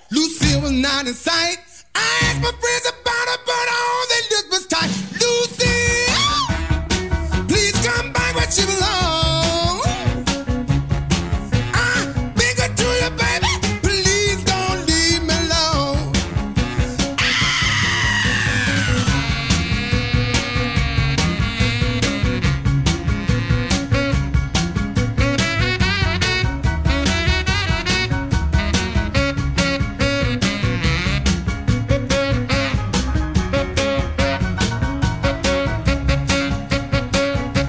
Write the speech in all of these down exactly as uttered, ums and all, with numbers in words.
Lucille was not in sight. I asked my friends about her, but all they looked was tight. Lucille, please come back where she belongs. I beg her to you, baby, please don't leave me alone.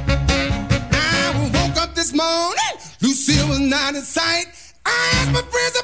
I woke up this morning, Lucille was not in sight. I asked my friends